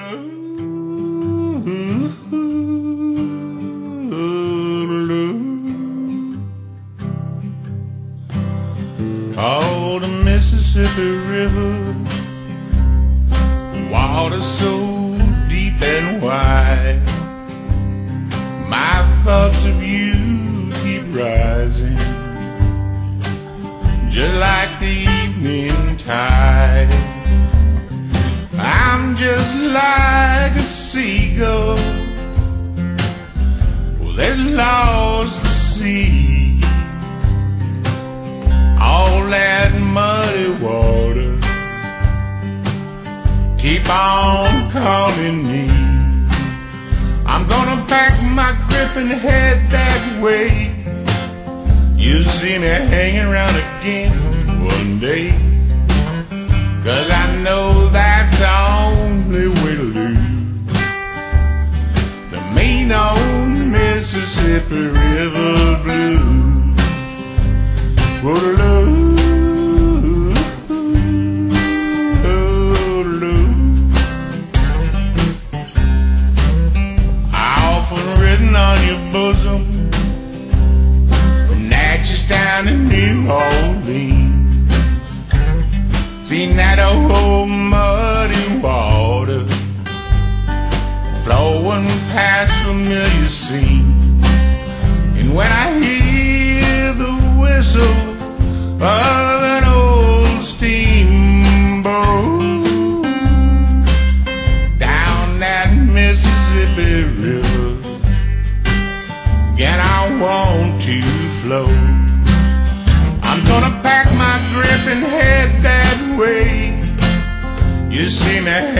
Oh, the Mississippi River, water so deep and wide. My thoughts of you keep rising, just like the evening tide. I'm just like a seagull that lost the sea. All that muddy water keep on calling me. I'm gonna pack my grip and head that way. You'll see me hanging around again one day, 'cause I know that's the only way to lose the mean old Mississippi River blues. Waterloo, Waterloo. I often written on your bosom from Natchez down to New Orleans, seen that old muddy water flowing past familiar scenes. And when I hear the whistle of an old steamboat down that Mississippi River, again I want to float. I'm gonna pack my grip and head that way. You see me